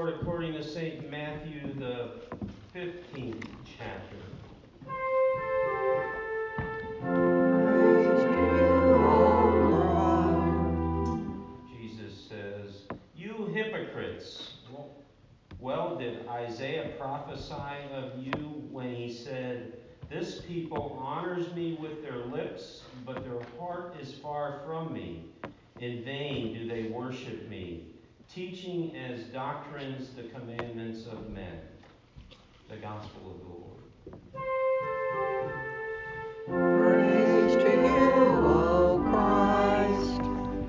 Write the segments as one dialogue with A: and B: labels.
A: Lord according to St. Matthew, the 15th chapter. Jesus says, "You hypocrites, well did Isaiah prophesy of you when he said, 'This people honors me with their lips, but their heart is far from me. In vain do they worship me, teaching as doctrines the commandments of men.'" The Gospel of the Lord.
B: Praise to you, O Christ.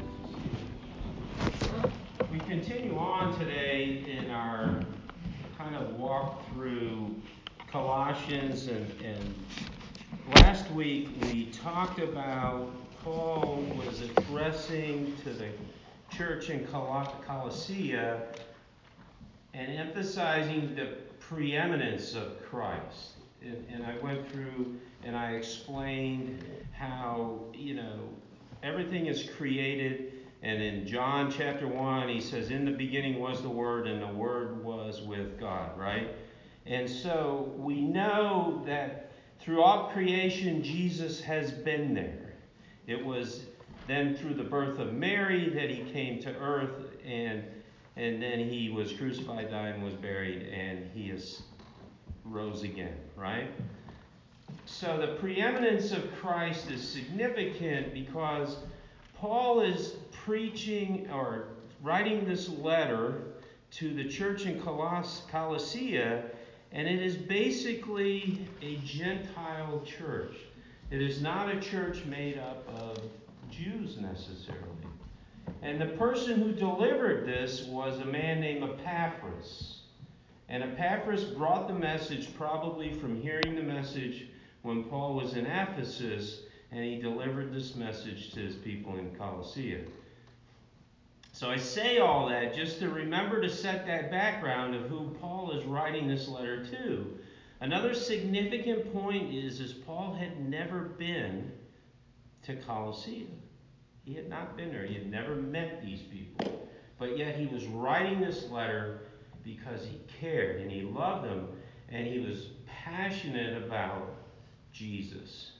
A: We continue on today in our kind of walk through Colossians, and last week we talked about Paul was addressing to the church in Colossae and emphasizing the preeminence of Christ. And I went through and I explained how, everything is created. And in John chapter 1, he says, "In the beginning was the Word, and the Word was with God," right? And so we know that throughout creation, Jesus has been there. It was then through the birth of Mary that he came to earth, and then he was crucified, died, and was buried, and he rose again, right? So the preeminence of Christ is significant because Paul is preaching or writing this letter to the church in Colossae, and it is basically a Gentile church. It is not a church made up of Jews necessarily. And the person who delivered this was a man named Epaphras. And Epaphras brought the message probably from hearing the message when Paul was in Ephesus, and he delivered this message to his people in Colossae. So I say all that just to remember to set that background of who Paul is writing this letter to. Another significant point is Paul had never been to Colossae. He had not been there. He had never met these people. But yet he was writing this letter because he cared and he loved them and he was passionate about Jesus.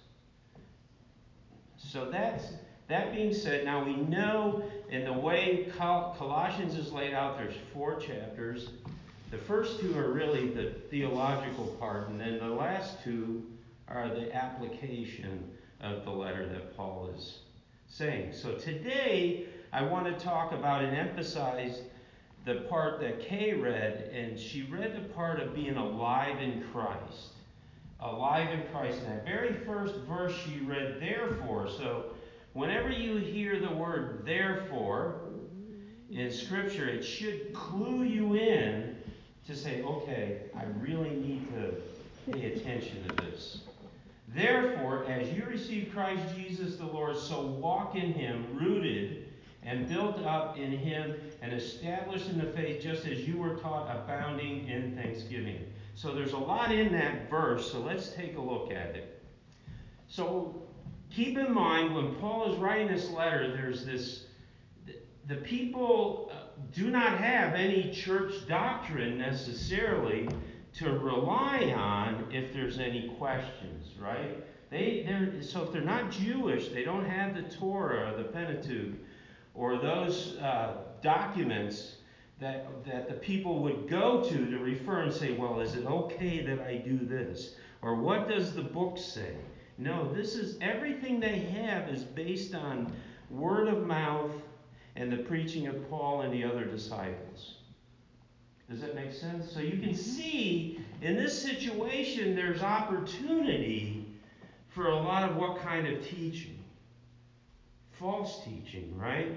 A: So that being said, now we know in the way Colossians is laid out, there's 4 chapters. The first 2 are really the theological part, and then the last 2 are the application of the letter that Paul is saying. So today, I want to talk about and emphasize the part that Kay read, and she read the part of being alive in Christ. Alive in Christ. And that very first verse she read, "Therefore." So whenever you hear the word "therefore" in Scripture, it should clue you in to say, okay, I really need to pay attention to this. "Therefore, as you receive Christ Jesus the Lord, so walk in him, rooted and built up in him and established in the faith, just as you were taught, abounding in thanksgiving." So there's a lot in that verse, so let's take a look at it. So keep in mind, when Paul is writing this letter, there's the people do not have any church doctrine necessarily to rely on if there's any questions, right? So if they're not Jewish, they don't have the Torah, the Pentateuch, or those documents that the people would go to refer and say, well, is it okay that I do this? Or what does the book say? No, this is everything they have is based on word of mouth and the preaching of Paul and the other disciples. Does that make sense? So you can see in this situation there's opportunity for a lot of what kind of teaching? False teaching, right?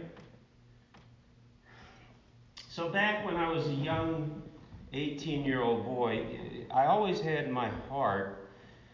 A: So back when I was a young 18-year-old boy, I always had in my heart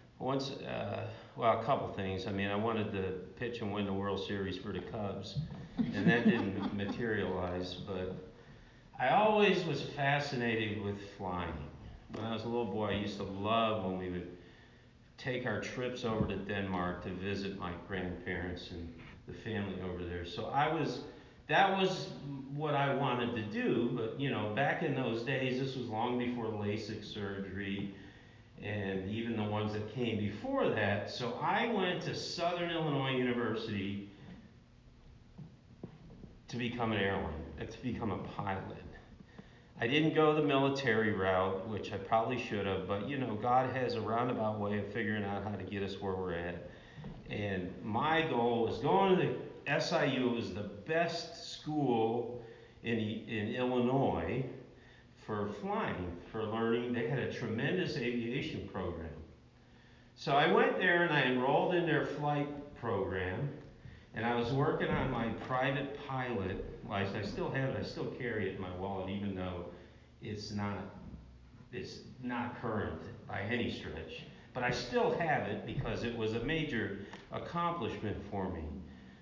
A: a couple things. I mean, I wanted to pitch and win the World Series for the Cubs, and that didn't materialize, but I always was fascinated with flying. When I was a little boy, I used to love when we would take our trips over to Denmark to visit my grandparents and the family over there. So I was that was what I wanted to do. But back in those days, this was long before LASIK surgery and even the ones that came before that. So I went to Southern Illinois University to become an airline, to become a pilot. I didn't go the military route, which I probably should have, but God has a roundabout way of figuring out how to get us where we're at. And my goal was going to the SIU. It was the best school in Illinois for flying, for learning. They had a tremendous aviation program. So I went there and I enrolled in their flight program, and I was working on my private pilot license. I still have it. I still carry it in my wallet, even though it's not current by any stretch. But I still have it because it was a major accomplishment for me.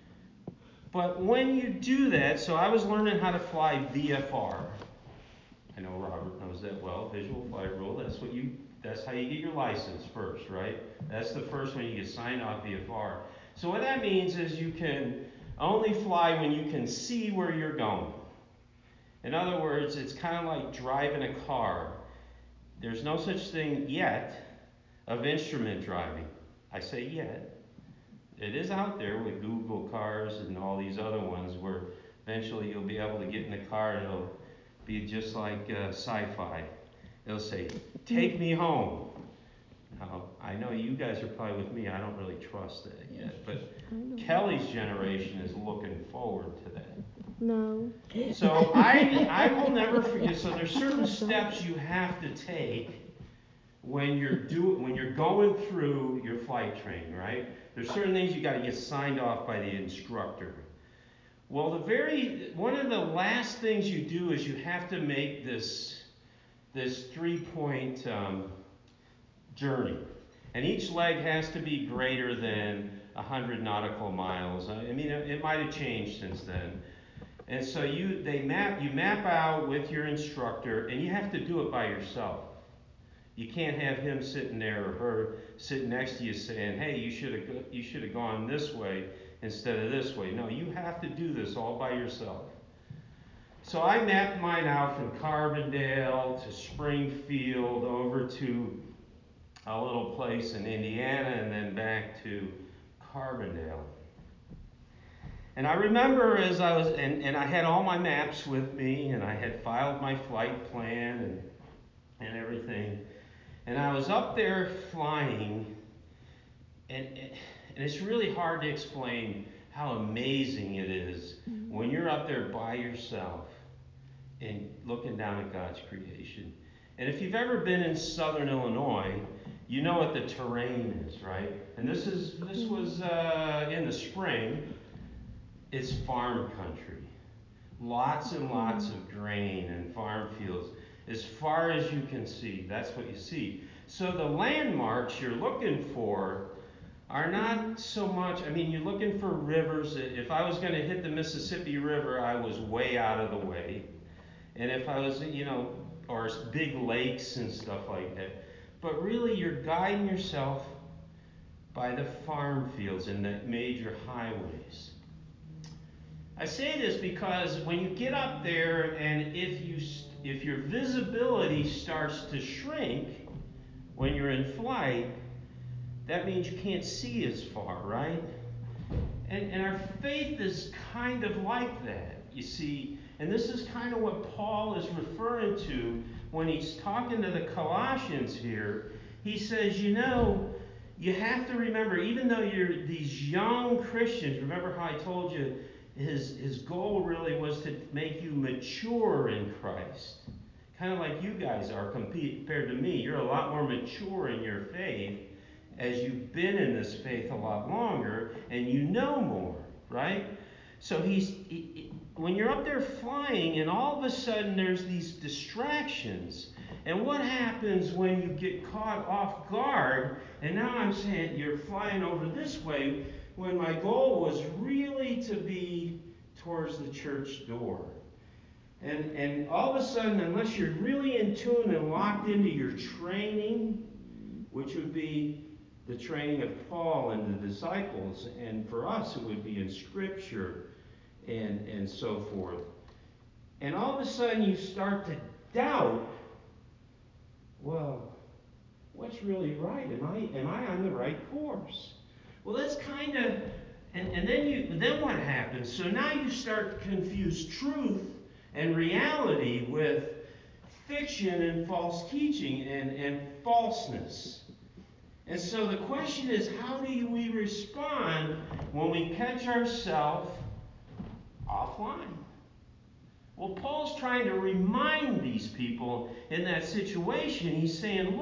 A: But when you do that, so I was learning how to fly VFR. I know Robert knows that well, visual flight rule. That's how you get your license first, right? That's the first one you get signed off VFR. So what that means is you can only fly when you can see where you're going. In other words, it's kind of like driving a car. There's no such thing yet of instrument driving. I say yet. It is out there with Google cars and all these other ones where eventually you'll be able to get in the car and it'll be just like sci-fi. It'll say, "Take me home." Now, I know you guys are probably with me. I don't really trust that yet. But Kelly's generation is looking forward to that.
C: No.
A: So I will never forget. So there's certain steps you have to take when you're going through your flight training, right? There's certain things you got to get signed off by the instructor. Well, one of the last things you do is you have to make this 3-point journey, and each leg has to be greater than 100 nautical miles. I mean, it might have changed since then. And so you map out with your instructor, and you have to do it by yourself. You can't have him sitting there or her sitting next to you saying, "Hey, you should have gone this way instead of this way." No, you have to do this all by yourself. So I mapped mine out from Carbondale to Springfield over to a little place in Indiana and then back to Carbondale. And I remember as I was, and I had all my maps with me, and I had filed my flight plan and everything. And I was up there flying, and it's really hard to explain how amazing it is when you're up there by yourself and looking down at God's creation. And if you've ever been in Southern Illinois, you know what the terrain is, right? And this was in the spring. It's farm country. Lots and lots of grain and farm fields. As far as you can see, that's what you see. So the landmarks you're looking for are not so much, you're looking for rivers. If I was going to hit the Mississippi River, I was way out of the way. And if I was, or big lakes and stuff like that. But really, you're guiding yourself by the farm fields and the major highways. I say this because when you get up there, and if your visibility starts to shrink when you're in flight, that means you can't see as far, right? And our faith is kind of like that, you see. And this is kind of what Paul is referring to when he's talking to the Colossians here. He says, you have to remember, even though you're these young Christians, remember how I told you his goal really was to make you mature in Christ. Kind of like you guys are compared to me. You're a lot more mature in your faith as you've been in this faith a lot longer and you know more, right? So when you're up there flying and all of a sudden there's these distractions, and what happens when you get caught off guard? And now I'm saying you're flying over this way when my goal was really to be towards the church door. And all of a sudden, unless you're really in tune and locked into your training, which would be the training of Paul and the disciples, and for us it would be in Scripture and so forth. And all of a sudden you start to doubt, well, what's really right? Am I on the right course? Well, that's kind of, and then what happens? So now you start to confuse truth and reality with fiction and false teaching and falseness. And so the question is, how do we respond when we catch ourselves offline? Well, Paul's trying to remind these people in that situation. He's saying,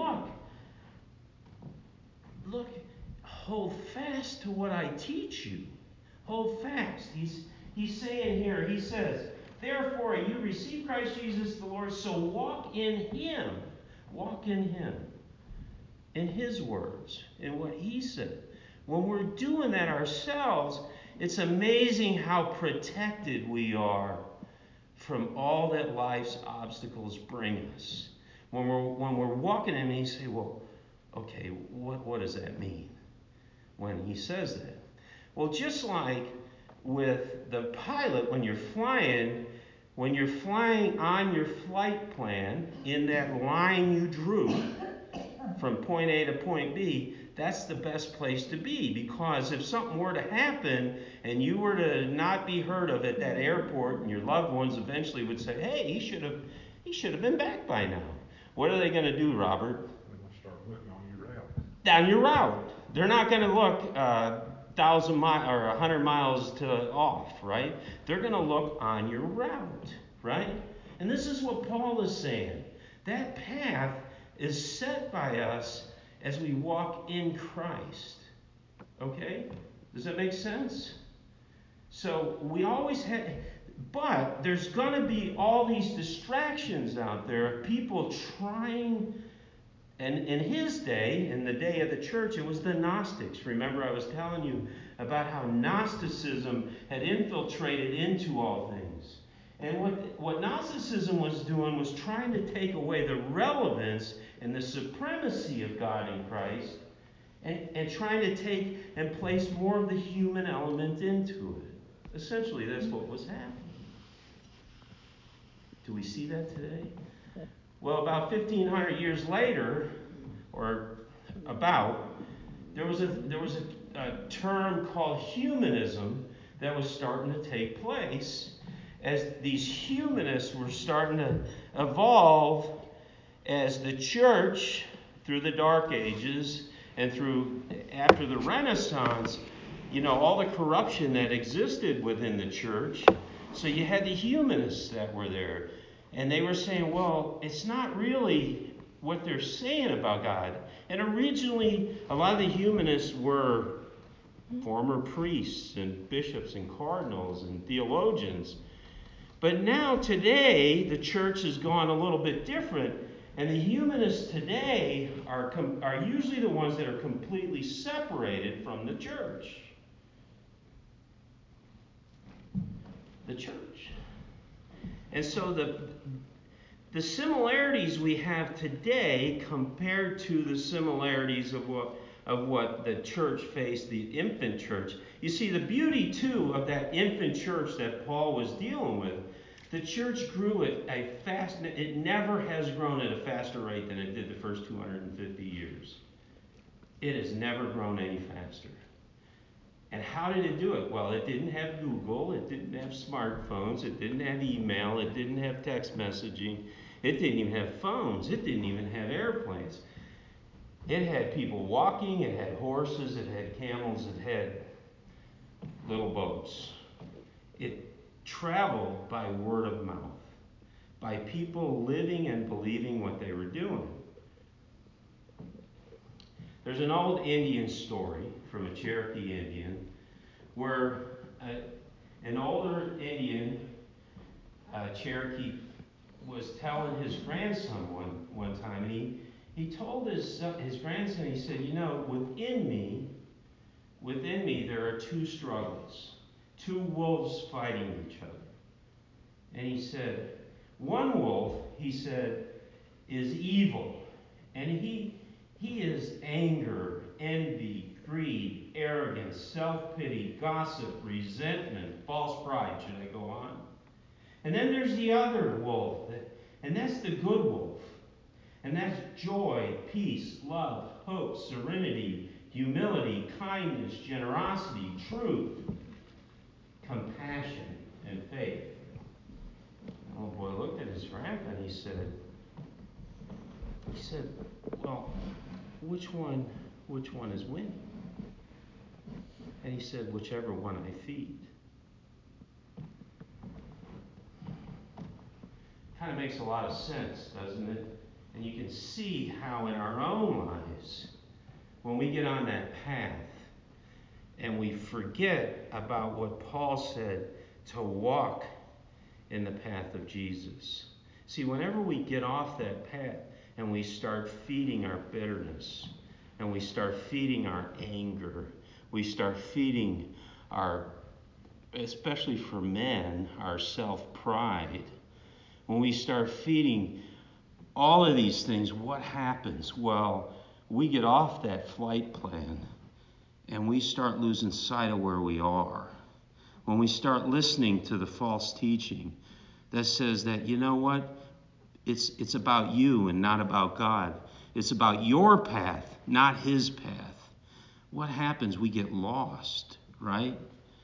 A: look, hold fast to what I teach you. Hold fast. He's saying here, he says, therefore you receive Christ Jesus the Lord, so walk in Him. Walk in Him. In His words, in what He said. When we're doing that ourselves, it's amazing how protected we are from all that life's obstacles bring us. When we're walking in Him, you say, well, okay, what does that mean when He says that? Well, just like with the pilot, when you're flying on your flight plan in that line you drew from point A to point B, that's the best place to be, because if something were to happen and you were to not be heard of at that airport, and your loved ones eventually would say, hey, he should have been back by now. What are they going to do, Robert?
C: They're going to start looking on your route.
A: Down your route. They're not going to look 1,000 miles or 100 miles off, right? They're going to look on your route, right? And this is what Paul is saying. That path is set by us as we walk in Christ. Okay? Does that make sense? So we always have, but there's going to be all these distractions out there of people trying. And in his day, in the day of the church, it was the Gnostics. Remember, I was telling you about how Gnosticism had infiltrated into all things. And what Gnosticism was doing was trying to take away the relevance and the supremacy of God in Christ, and trying to take and place more of the human element into it. Essentially, that's what was happening. Do we see that today? Well, about 1,500 years later, or about, there was a term called humanism that was starting to take place as these humanists were starting to evolve as the church, through the Dark Ages and after the Renaissance, all the corruption that existed within the church. So you had the humanists that were there. And they were saying, well, it's not really what they're saying about God. And originally, a lot of the humanists were former priests and bishops and cardinals and theologians. But now, today, the church has gone a little bit different. And the humanists today are usually the ones that are completely separated from the church. The church. And so the similarities we have today compared to the similarities of what the church faced, the infant church. You see, the beauty, too, of that infant church that Paul was dealing with, the church grew it never has grown at a faster rate than it did the first 250 years. It has never grown any faster. And how did it do it? Well, it didn't have Google, it didn't have smartphones, it didn't have email, it didn't have text messaging, it didn't even have phones, it didn't even have airplanes. It had people walking, it had horses, it had camels, it had little boats. It traveled by word of mouth, by people living and believing what they were doing. There's an old Indian story from a Cherokee Indian where an older Indian, Cherokee, was telling his grandson one time, and he told his grandson, he said, within me there are two struggles, two wolves fighting each other. And he said, one wolf, he said, is evil, and he is anger, envy, greed, arrogance, self-pity, gossip, resentment, false pride. Should I go on? And then there's the other wolf, and that's the good wolf. And that's joy, peace, love, hope, serenity, humility, kindness, generosity, truth, compassion, and faith. The little boy looked at his friend and he said, well, which one is winning? And he said, whichever one I feed. Kind of makes a lot of sense, doesn't it? And you can see how in our own lives, when we get on that path and we forget about what Paul said to walk in the path of Jesus. See, whenever we get off that path and we start feeding our bitterness, and we start feeding our anger, we start feeding our, especially for men, our self-pride, when we start feeding all of these things, what happens? Well, we get off that flight plan and we start losing sight of where we are. When we start listening to the false teaching that says that, you know what? It's about you and not about God. It's about your path, not his path. What happens? We get lost, right?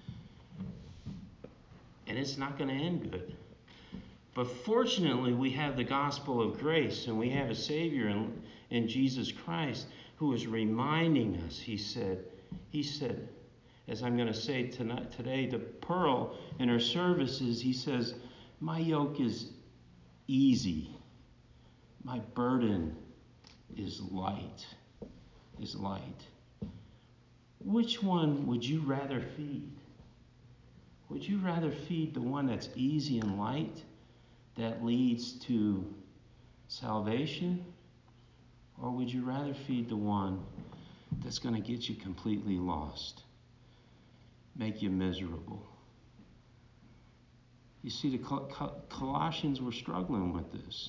A: And it's not going to end good. But fortunately, we have the gospel of grace, and we have a Savior in Jesus Christ who is reminding us. He said, as I'm going to say today to Pearl in her services, he says, my yoke is easy. My burden is light. Which one would you rather feed? Would you rather feed the one that's easy and light, that leads to salvation? Or would you rather feed the one that's going to get you completely lost, make you miserable? You see, the Colossians were struggling with this.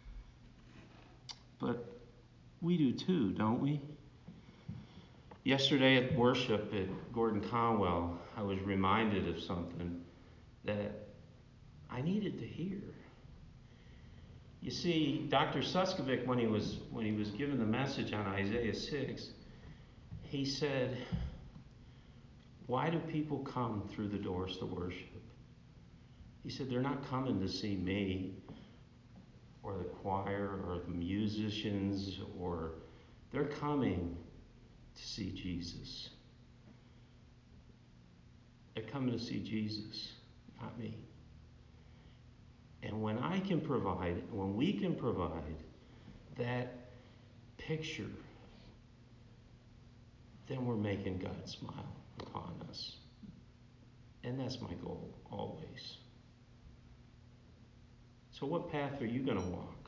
A: But we do too, don't we? Yesterday at worship at Gordon Conwell, I was reminded of something that I needed to hear. You see, Dr. Suskovic, when he was given the message on Isaiah 6, he said, why do people come through the doors to worship? He said, they're not coming to see me or the choir or the musicians, or they're coming to see Jesus. They're coming to see Jesus, not me. And when we can provide that picture, then we're making God smile upon us. And that's my goal, always. So what path are you going to walk?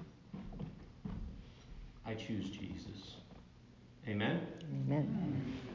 A: I choose Jesus. Amen?
B: Amen.